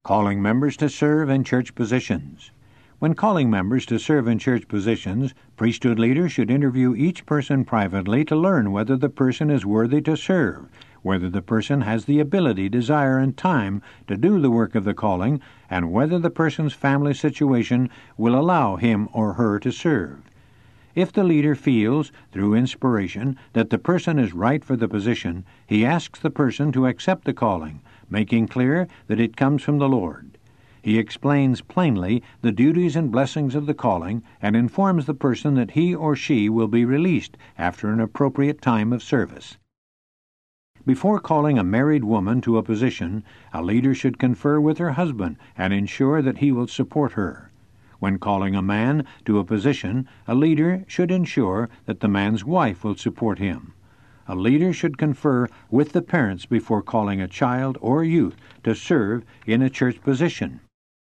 Calling members to serve in church positions. When calling members to serve in church positions, priesthood leaders should interview each person privately to learn whether the person is worthy to serve, whether the person has the ability, desire, and time to do the work of the calling, and whether the person's family situation will allow him or her to serve. If the leader feels, through inspiration, that the person is right for the position, he asks the person to accept the calling, making clear that it comes from the Lord. He explains plainly the duties and blessings of the calling and informs the person that he or she will be released after an appropriate time of service. Before calling a married woman to a position, a leader should confer with her husband and ensure that he will support her. When calling a man to a position, a leader should ensure that the man's wife will support him. A leader should confer with the parents before calling a child or youth to serve in a church position.